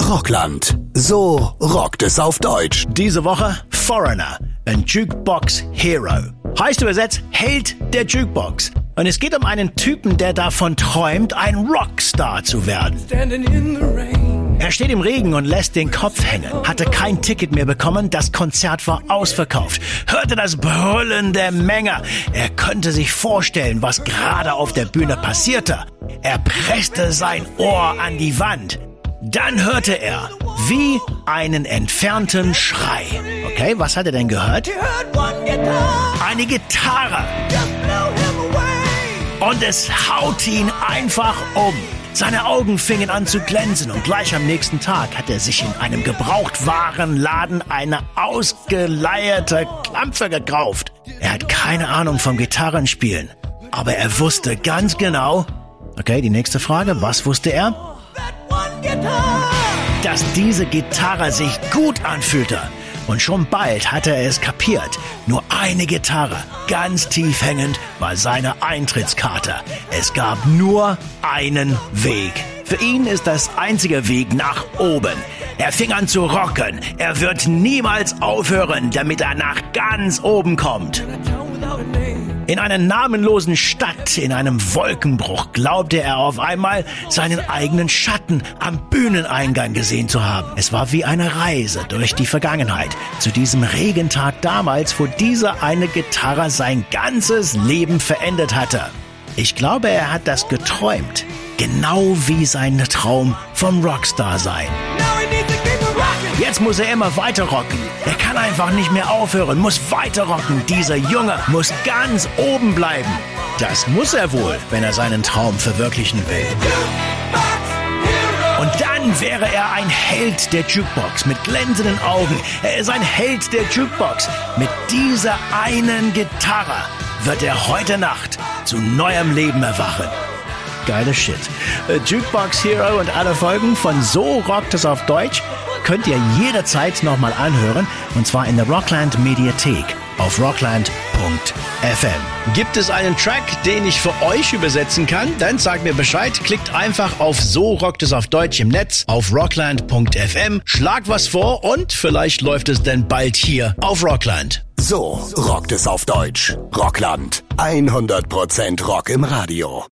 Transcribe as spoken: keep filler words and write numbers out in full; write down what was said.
Rockland. So rockt es auf Deutsch. Diese Woche Foreigner, ein Jukebox Hero. Heißt übersetzt Held der Jukebox. Und es geht um einen Typen, der davon träumt, ein Rockstar zu werden. Er steht im Regen und lässt den Kopf hängen, hatte kein Ticket mehr bekommen, das Konzert war ausverkauft, hörte das Brüllen der Menge. Er konnte sich vorstellen, was gerade auf der Bühne passierte. Er presste sein Ohr an die Wand. Dann hörte er wie einen entfernten Schrei. Okay, was hat er denn gehört? Eine Gitarre. Und es haut ihn einfach um. Seine Augen fingen an zu glänzen und gleich am nächsten Tag hat er sich in einem Gebrauchtwarenladen eine ausgeleierte Klampfe gekauft. Er hat keine Ahnung vom Gitarrenspielen, aber er wusste ganz genau... Okay, die nächste Frage, was wusste er? Dass diese Gitarre sich gut anfühlte. Und schon bald hatte er es kapiert. Nur eine Gitarre, ganz tief hängend, war seine Eintrittskarte. Es gab nur einen Weg. Für ihn ist das einzige Weg nach oben. Er fing an zu rocken. Er wird niemals aufhören, damit er nach ganz oben kommt. In einer namenlosen Stadt, in einem Wolkenbruch, glaubte er auf einmal, seinen eigenen Schatten am Bühneneingang gesehen zu haben. Es war wie eine Reise durch die Vergangenheit, zu diesem Regentag damals, wo diese eine Gitarre sein ganzes Leben verändert hatte. Ich glaube, er hat das geträumt, genau wie sein Traum vom Rockstar sein. Jetzt muss er immer weiter rocken. Er kann einfach nicht mehr aufhören, muss weiter rocken. Dieser Junge muss ganz oben bleiben. Das muss er wohl, wenn er seinen Traum verwirklichen will. Und dann wäre er ein Held der Jukebox mit glänzenden Augen. Er ist ein Held der Jukebox. Mit dieser einen Gitarre wird er heute Nacht zu neuem Leben erwachen. Geiler Shit. Jukebox Hero und alle Folgen von So rockt es auf Deutsch könnt ihr jederzeit nochmal anhören, und zwar in der Rockland Mediathek auf rockland punkt f m. Gibt es einen Track, den ich für euch übersetzen kann? Dann sagt mir Bescheid, klickt einfach auf So rockt es auf Deutsch im Netz auf rockland punkt f m, schlagt was vor und vielleicht läuft es dann bald hier auf Rockland. So rockt es auf Deutsch. Rockland. hundert Prozent Rock im Radio.